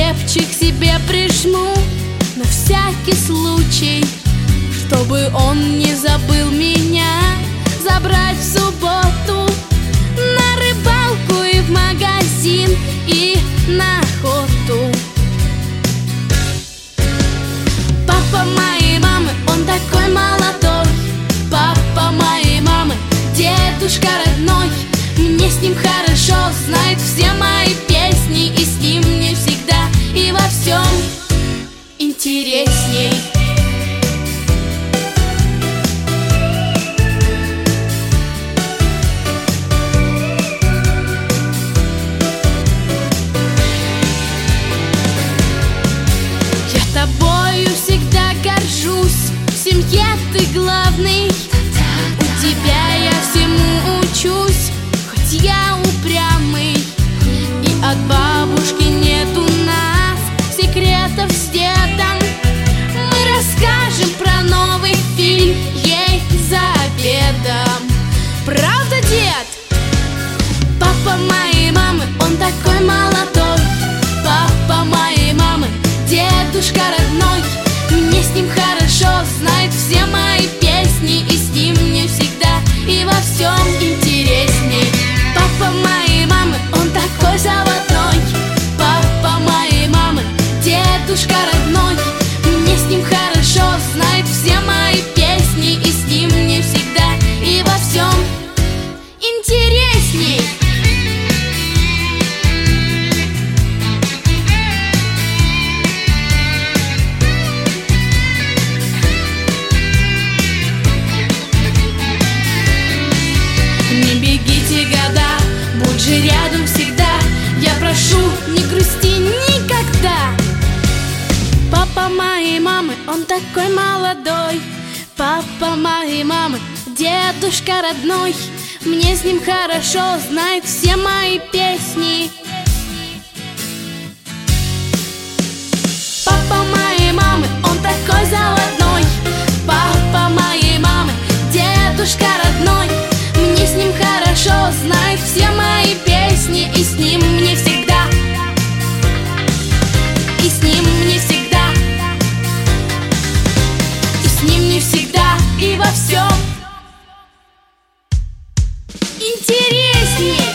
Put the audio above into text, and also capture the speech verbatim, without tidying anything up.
покрепче к себе прижму, на всякий случай, чтобы он не забыл меня забрать в субботу на рыбалку и в магазин, и на охоту. Папа моей мамы, он такой молодой. Папа моей мамы, дедушка родной. Мне с ним хорошо, знает все мои песни, и с ним мне всегда и во всем интересней. Я тобою всегда горжусь, в семье ты главный. У тебя я всему учусь, хоть я упрямый. И от бабушки нет у нас секретов с дедом. Мы расскажем про новый фильм ей за обедом. Правда, дед? Папа моей мамы, он такой молодой. Папа моей мамы, дедушка родной. Мне с ним хорошо, знает все мои песни, и с ним мне всегда и во всем интересней. Папа моей мамы, он такой заводной. Папа моей мамы, дедушка родной. Мне с ним хорошо, знает все мои песни, и с ним мне всегда и во всем интересней. Не бегите, года, будь же рядом всегда. Я прошу, не грусти никогда. Папа моей мамы, он такой молодой. Папа моей мамы, дедушка родной. Мне с ним хорошо, знает все мои песни. Папа моей мамы, он такой заводной. Папа моей мамы, дедушка родной. Мне с ним хорошо, знает все мои песни, и с ним мне всегда, и с ним мне всегда, и с ним мне всегда и во всем интереснее.